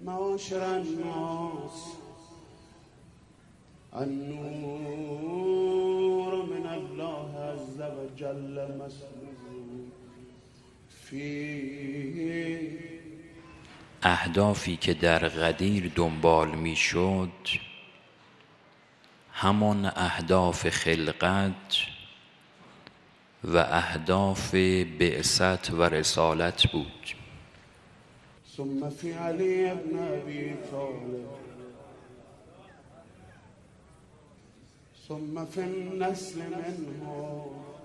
معاشر الناس النور من الله عز وجل مسلول فی اهدافی که در قدیر دنبال می شد همون اهداف خلقت و اهداف بعثت و رسالت بود. ثم فی علی ابن ابی طالب ثم فی النسل منه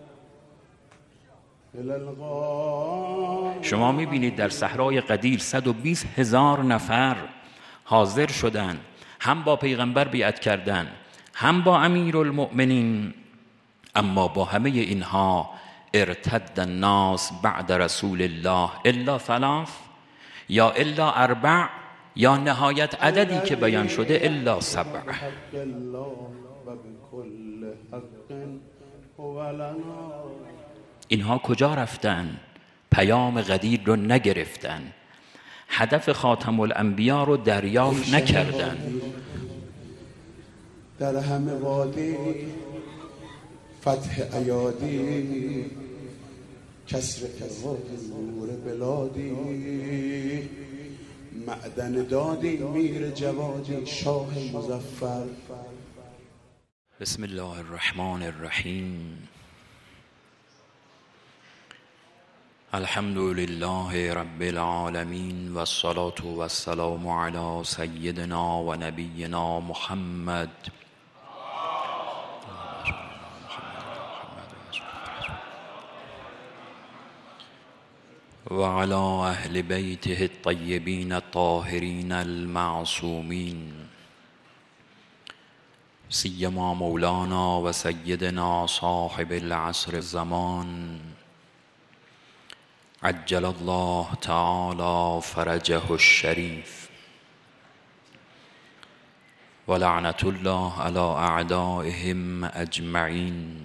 الى الغار. شما میبینید در صحرای قدیر 120,000 نفر حاضر شدن، هم با پیغمبر بیعت کردن، هم با امیرالمؤمنین، اما با همه اینها ارتد الناس بعد رسول الله الا ثلاث یا الا اربع یا نهایت عددی که بیان شده الا سبع. اینها کجا رفتن؟ پیام قدیر رو نگرفتن، هدف خاتم الانبیا رو دریافت نکردن. در همه وادی فتح ایادی کسر نور بلادی معدن دادی میر جوادی شاه مظفر. بسم الله الرحمن الرحیم. الحمد لله رب العالمین و الصلاة و السلام علی سیدنا و نبینا محمد و علی اهل بیته الطیبین الطاهرین المعصومین، سیما مولانا و سیدنا صاحب العصر الزمان عجل الله تعالی فرجه الشریف و لعنت الله علی اعدائهم اجمعین.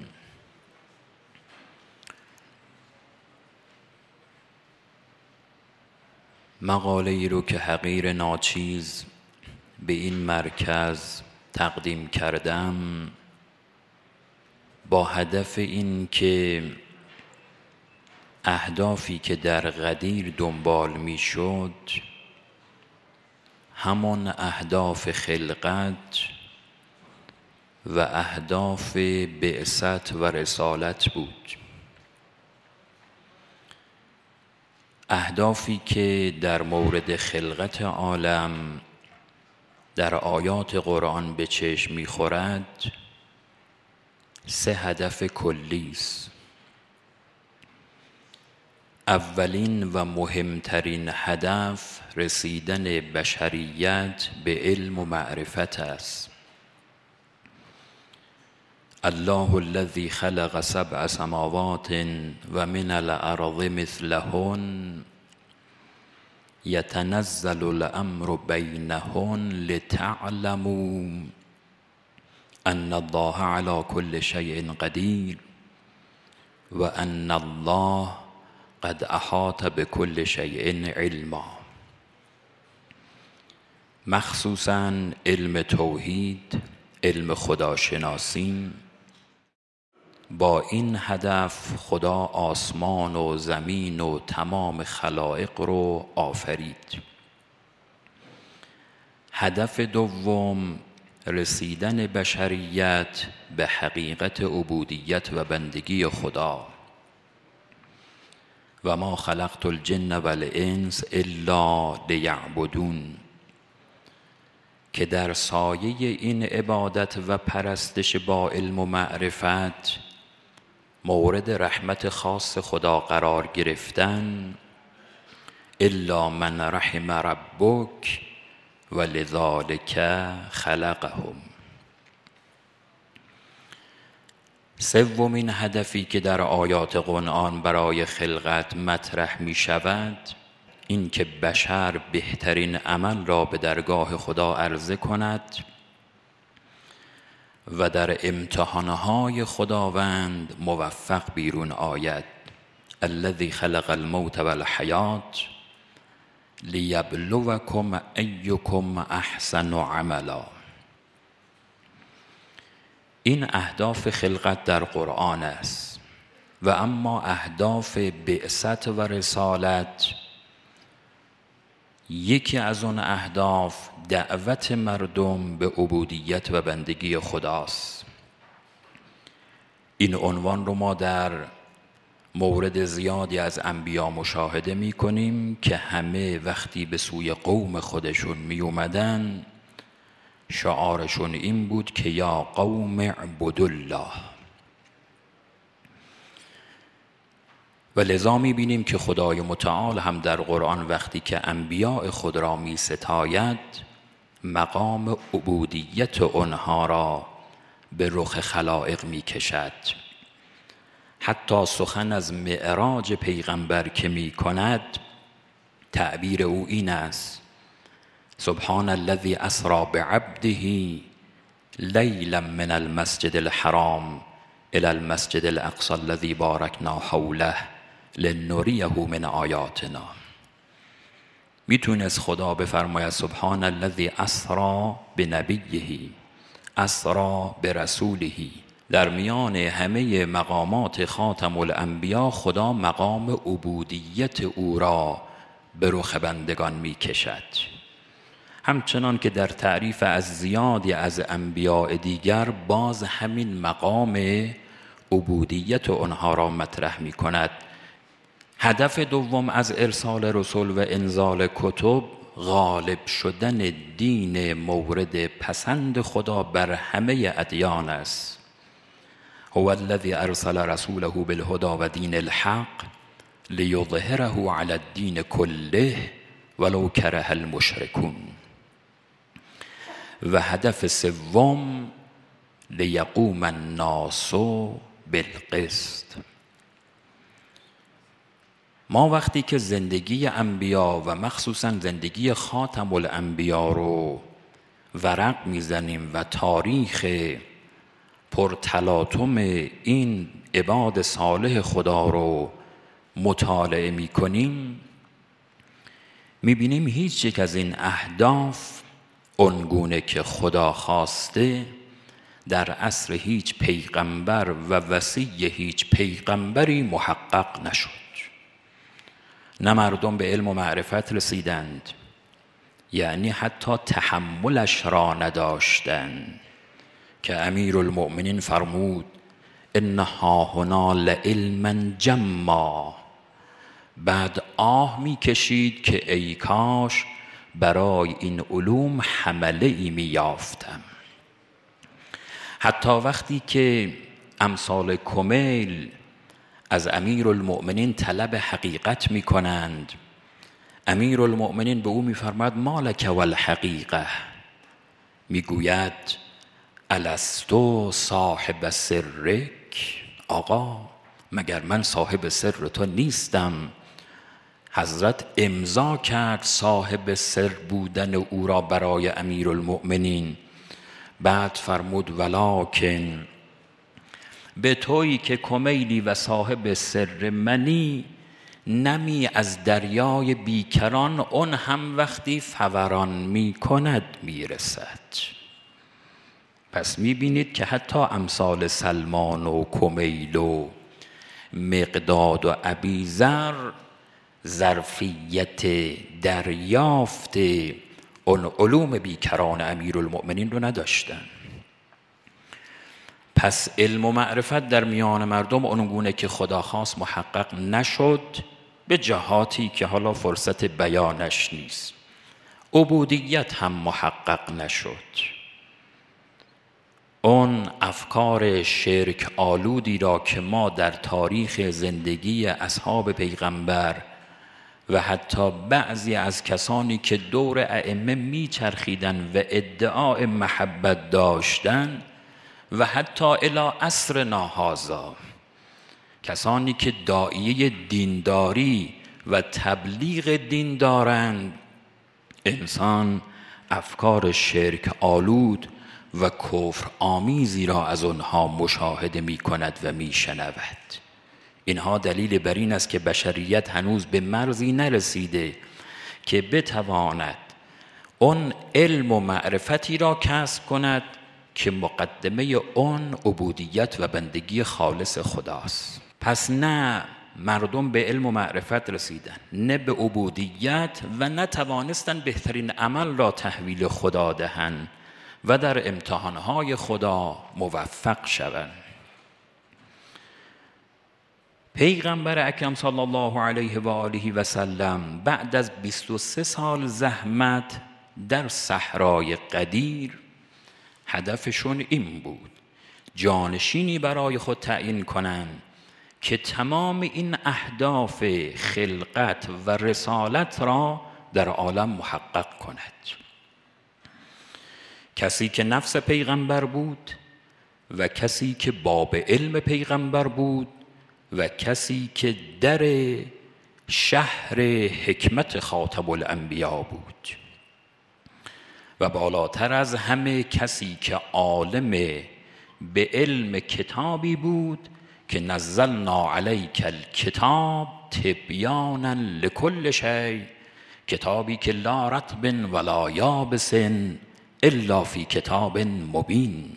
مقاله ای رو که حقیر ناچیز به این مرکز تقدیم کردم با هدف این که اهدافی که در قدیر دنبال می شد همون اهداف خلقت و اهداف بعثت و رسالت بود. اهدافی که در مورد خلقت عالم در آیات قرآن به چشم می‌خورد 3 هدف کلی است. اولین و مهمترین هدف رسیدن بشریت به علم و معرفت است. الله الذي خلق 7 سماوات و من الارض مثلهن يتنزل الامر بينهن لتعلموا ان الله على كل شيء قدير و ان الله قد احاط بكل شيء علما. مخصوصاً علم توحید، علم خداشناسی. با این هدف خدا آسمان و زمین و تمام خلائق رو آفرید. هدف دوم رسیدن بشریت به حقیقت عبودیت و بندگی خدا. و ما خلقت الجن والانس الا لیعبدون، که در سایه این عبادت و پرستش با علم و معرفت مورد رحمت خاص خدا قرار گرفتن. الا من رحم ربک ولذالک خلقهم. سومین هدفی که در آیات قرآن برای خلقت مطرح می شود این که بشر بهترین عمل را به درگاه خدا عرضه کند و در امتحانهای خداوند موفق بیرون آید. الذی خلق الموت والحیات لیبلوکم ایکم احسن عملا. این اهداف خلقت در قرآن است و اما اهداف بعثت و رسالت، یکی از اون اهداف دعوت مردم به عبودیت و بندگی خداست. این عنوان رو ما در مورد زیادی از انبیا مشاهده می کنیم که همه وقتی به سوی قوم خودشون می اومدن شعارشون این بود که یا قوم اعبدوا الله. و لذا می بینیم که خدای متعال هم در قرآن وقتی که انبیاء خود را می ستاید مقام عبودیت آنها را به رخ خلائق می کشد. حتی سخن از معراج پیغمبر که می کند تعبیر او این است: سبحان الذی اسری بعبده لیلا من المسجد الحرام الی المسجد الاقصی الذی بارکنا حوله لنریه من آیاتنا. میتونست خدا بفرماید سبحان الذی اسری بنبیه، اسری برسوله. در میان همه مقامات خاتم الانبیا خدا مقام عبودیت او را به رخ بندگان می کشد. همچنان که در تعریف از زیادی از انبیاء دیگر باز همین مقام عبودیت آنها را مطرح می کند. هدف دوم از ارسال رسول و انزال کتب غالب شدن دین مورد پسند خدا بر همه ادیان است. هو الذی ارسل رسوله بالهدی و دین الحق لیظهره علی الدین کله ولو کره المشرکون. و هدف سوم لیقوم الناس بالقسط. ما وقتی که زندگی انبیا و مخصوصا زندگی خاتم الانبیا رو ورق میزنیم و تاریخ پرتلاطم این عباد صالح خدا رو مطالعه میکنیم، میبینیم هیچ یک از این اهداف اونگونه که خدا خواسته در عصر هیچ پیغمبر و وصی هیچ پیغمبری محقق نشد. نه مردم به علم و معرفت رسیدند، یعنی حتی تحملش را نداشتند که امیرالمؤمنین فرمود ان هاهنا لعلما جما. بعد آه می کشید که ای کاش برای این علوم حمله ای می یافتم. حتی وقتی که امثال کمیل از امیرالمؤمنین طلب حقیقت می کنند، امیرالمؤمنین به او می فرماید مالک والحقیقه، می گوید الستو صاحب سرک؟ آقا مگر من صاحب سر تو نیستم؟ حضرت امضا کرد صاحب سر بودن او را برای امیرالمؤمنین. بعد فرمود ولکن به تویی که کمیلی و صاحب سر منی، نمی از دریای بیکران اون هم وقتی فوران می کند می رسد. پس می بینید که حتی امثال سلمان و کمیل و مقداد و ابیذر ظرفیت دریافت اون علوم بیکران امیرالمؤمنین رو نداشتن. پس علم و معرفت در میان مردم اونگونه که خدا خواست محقق نشد، به جهاتی که حالا فرصت بیانش نیست. عبودیت هم محقق نشد. اون افکار شرک آلودی را که ما در تاریخ زندگی اصحاب پیغمبر و حتی بعضی از کسانی که دور ائمه میچرخیدن و ادعای محبت داشتن و حتی الی عصرنا هذا کسانی که داعیه دینداری و تبلیغ دین دارند، انسان افکار شرک آلود و کفر آمیزی را از آنها مشاهده می کند و می شنود. اینها دلیل بر این است که بشریت هنوز به مرزی نرسیده که بتواند اون علم و معرفتی را کسب کند که مقدمه اون عبودیت و بندگی خالص خداست. پس نه مردم به علم و معرفت رسیدن، نه به عبودیت، و نه توانستن بهترین عمل را تحویل خدا دهند و در امتحانهای خدا موفق شوند. پیغمبر اکرم صلی الله علیه و آله و سلم بعد از 23 سال زحمت در صحرای غدیر، هدفشون این بود جانشینی برای خود تعیین کنند که تمام این اهداف خلقت و رسالت را در عالم محقق کند. کسی که نفس پیغمبر بود و کسی که باب علم پیغمبر بود و کسی که در شهر حکمت خاتم الانبیا بود، و بالاتر از همه کسی که عالم به علم کتابی بود که نزلنا علیک الکتاب تبیانا لکل شیء، کتابی که لا رطب ولا یابس الا فی کتاب مبین،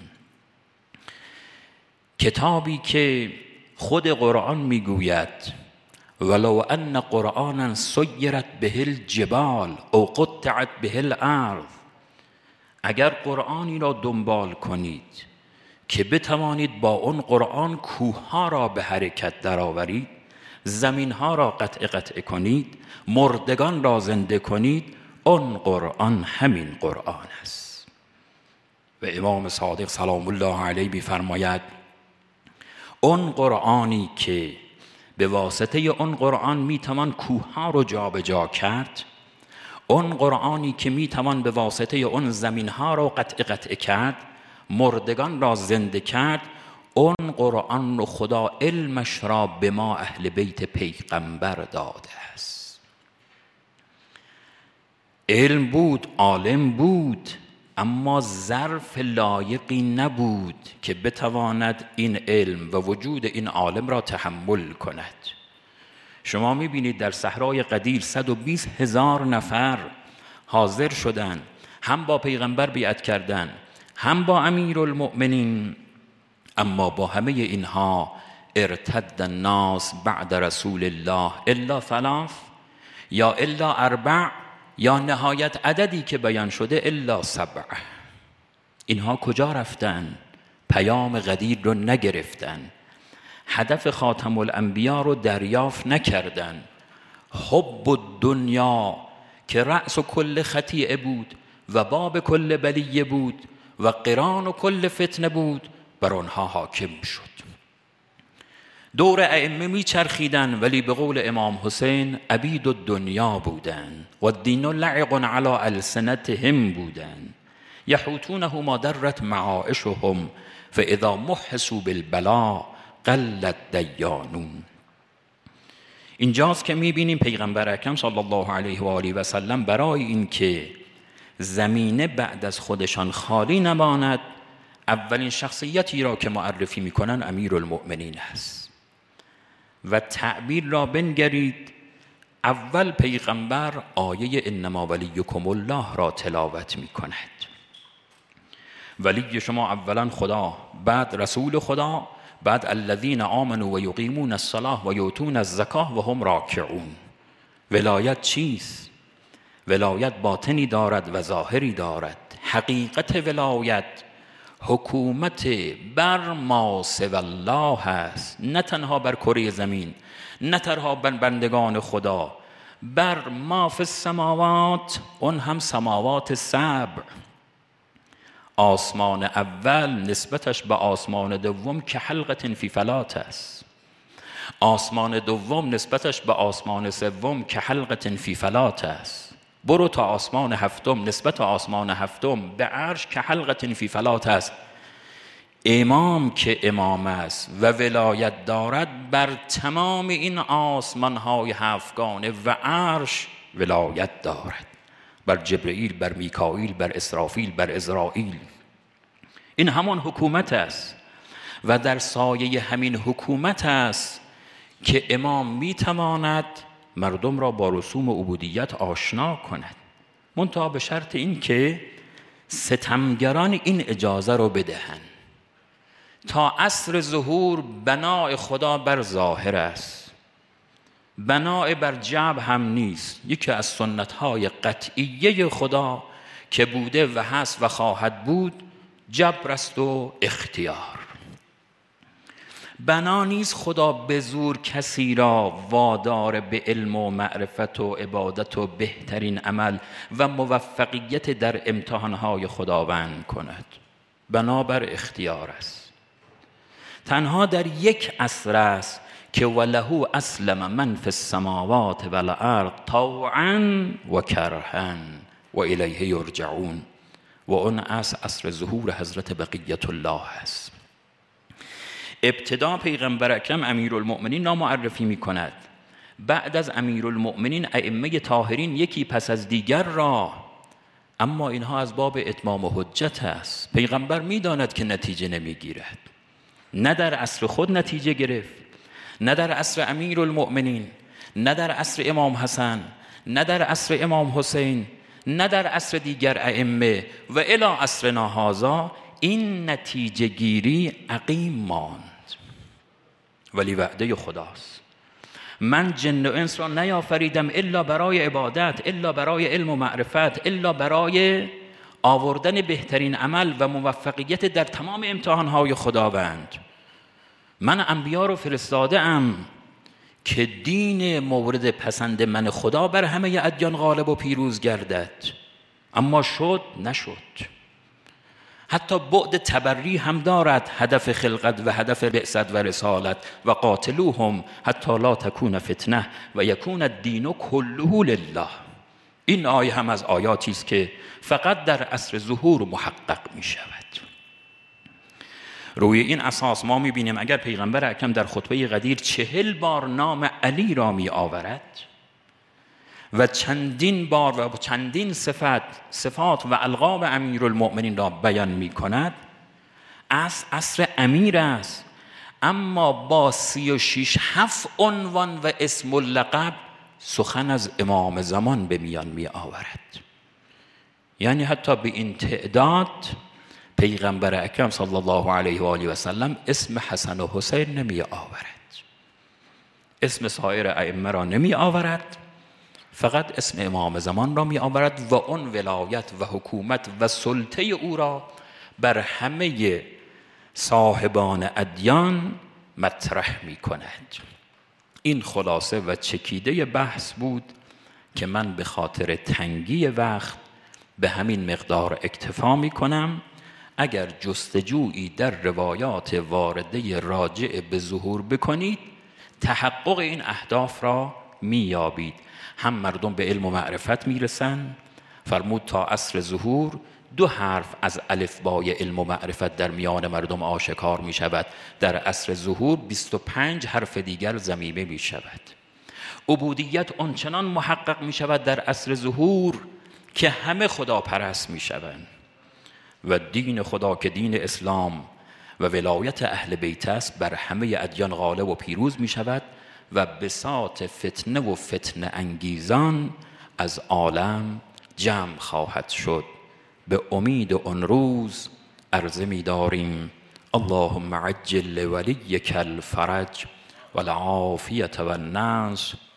کتابی که خود قرآن میگوید ولو ان قرآنا سیرت به الجبال او قطعت به الارض، اگر قرآنی را دنبال کنید که بتوانید با اون قرآن کوهها را به حرکت درآورید، زمینها را قطع کنید، مردگان را زنده کنید، اون قرآن همین قرآن است. و امام صادق سلام الله علیه می‌فرماید اون قرآنی که به واسطه اون قرآن میتوان کوهها رو جابجا کرد، اون قرآنی که میتوان به واسطه اون زمینها رو قطع کرد، مردگان را زنده کرد، اون قرآن رو خدا علمش را به ما اهل بیت پیغمبر داده است. علم بود، عالم بود، اما ظرف لایقی نبود که بتواند این علم و وجود این عالم را تحمل کند. شما میبینید در صحرای غدیر 120,000 نفر حاضر شدند، هم با پیغمبر بیعت کردند، هم با امیرالمؤمنین، اما با همه اینها ارتد الناس بعد رسول الله الا 3 یا الا 4 یا نهایت عددی که بیان شده الا 7. اینها کجا رفتن؟ پیام غدیر رو نگرفتن، هدف خاتم الانبیا رو دریافت نکردن. حب الدنیا که رأس کل خطیئه بود و باب کل بلیه بود و قران و کل فتنه بود، بر آنها حاکم شد. دور ائمه میچرخیدن، ولی به قول امام حسین عبید الدنیا بودن و الدین لعق علی السنتهم بودن، یحوتونه ما درت معایشهم فاذا محسوا بالبلاء قلت دیانون. اینجاست که میبینیم پیغمبر اکرم صلی الله علیه و آله و سلم برای این که زمینه بعد از خودشان خالی نماند، اولین شخصیتی را که معرفی میکنن امیرالمؤمنین است. و تعبیر را بنگرید، اول پیغمبر آیه انما ولیکم الله را تلاوت میکند. ولی شما اولا خدا، بعد رسول خدا، بعد الذین آمنوا و یقیمون الصلاة و یؤتون الزکاة و هم راکعون. ولایت چیست؟ ولایت باطنی دارد و ظاهری دارد. حقیقت ولایت حکومت بر ما سوی الله است، نه تنها بر کره زمین، نه تنها بر بندگان خدا، بر ما فی السماوات، اون هم سماوات 7. آسمان اول نسبتش به آسمان دوم که حلقة فی فلات است، آسمان دوم نسبتش به آسمان سوم که حلقة فی فلات است. برو تا آسمان هفتم، نسبت آسمان هفتم به عرش که حلقة فی فلات است. امام که امام است و ولایت دارد بر تمام این آسمان های هفتگانه و عرش ولایت دارد، بر جبرئیل، بر میکائیل، بر اسرافیل، بر عزرائیل. این همان حکومت است و در سایه همین حکومت است که امام میتواند مردم را با رسوم عبودیت آشنا کند، منتها به شرط این که ستمگران این اجازه رو بدهند. تا عصر ظهور بنای خدا بر ظاهر است، بنای بر جبر هم نیست. یکی از سنت‌های قطعیه خدا که بوده و هست و خواهد بود جبر است و اختیار. بنا نیست خدا به زور کسی را وادار به علم و معرفت و عبادت و بهترین عمل و موفقیت در امتحانهای خداوند کند. بنا بر اختیار است. تنها در یک عصر است که وله اسلم من فی السماوات والارض طوعا و کرها و الیه یرجعون، و اون عصر ظهور حضرت بقیت الله است. ابتدا پیغمبر اکرم امیرالمؤمنین نامعرفی می کند. بعد از امیرالمؤمنین ائمه طاهرین یکی پس از دیگر را، اما اینها از باب اتمام حجت است. پیغمبر می داند که نتیجه نمی گیرد. نه در عصر خود نتیجه گرفت، نه در عصر امیرالمؤمنین، نه در عصر امام حسن، نه در عصر امام حسین، نه در عصر دیگر ائمه و الی عصرنا هذا این نتیجه گیری عقیم ماند. ولی وعده خداست. من جن و انس را نیافریدم الا برای عبادت، الا برای علم و معرفت، الا برای آوردن بهترین عمل و موفقیت در تمام امتحانهای خداوند. من انبیا رو فرستاده ام که دین مورد پسند من خدا بر همه ادیان غالب و پیروز گردد. اما نشد. حتی بعد تبری هم دارد، هدف خلقت و هدف بعثت و رسالت. و قاتلوهم حتی لا تکون فتنه و یکون الدین کله لله. این آیه هم از آیاتی است که فقط در عصر ظهور محقق می شود. روی این اساس ما می بینیم اگر پیغمبر اکرم در خطبه قدیر 40 بار نام علی را می آورد و چندین بار و چندین صفات و القاب امیرالمؤمنین را بیان می کند، عصر امیر است، اما با 36 عنوان و اسم و لقب سخن از امام زمان به میان می آورد. یعنی حتی به این تعداد پیغمبر اکرم صلی الله علیه و آله و سلم اسم حسن و حسین نمی آورد، اسم سایر ائمه را نمی آورد، فقط اسم امام زمان را می آورد و اون ولایت و حکومت و سلطه او را بر همه صاحبان ادیان مطرح می کند. این خلاصه و چکیده بحث بود که من به خاطر تنگی وقت به همین مقدار اکتفا می کنم. اگر جستجویی در روایات وارده راجع به ظهور بکنید تحقق این اهداف را می یابید. هم مردم به علم و معرفت می رسند. فرمود تا عصر ظهور 2 حرف از الفبای علم و معرفت در میان مردم آشکار می شود. در عصر ظهور 25 حرف دیگر ضمیمه می شود. عبودیت آنچنان محقق می شود در عصر ظهور که همه خدا پرست می شوند و دین خدا که دین اسلام و ولایت اهل بیت است بر همه ادیان غالب و پیروز می شود و بساط فتنه و فتنه انگیزان از عالم جمع خواهد شد. به امید آن روز عرضه می داریم اللهم عجل لولیک الفرج والعافیة والنصر